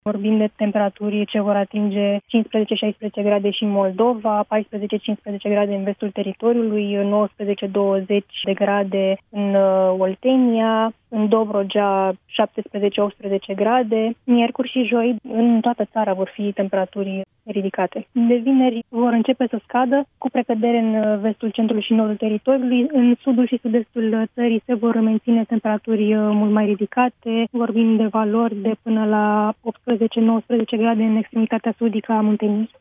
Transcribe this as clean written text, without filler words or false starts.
Vorbim de temperaturi ce vor atinge 15-16 grade și în Moldova, 14-15 grade în vestul teritoriului, 19-20 de grade în Oltenia, în Dobrogea 17-18 grade. Miercuri și joi în toată țara vor fi temperaturi ridicate. De vineri vor începe să scadă, cu precădere în vestul, centrul și nordul teritoriului. În sudul și sud-estul țării se vor menține temperaturi mult mai ridicate. Vorbim de valori de până la 18-19 grade în extremitatea sudică a Munteniei.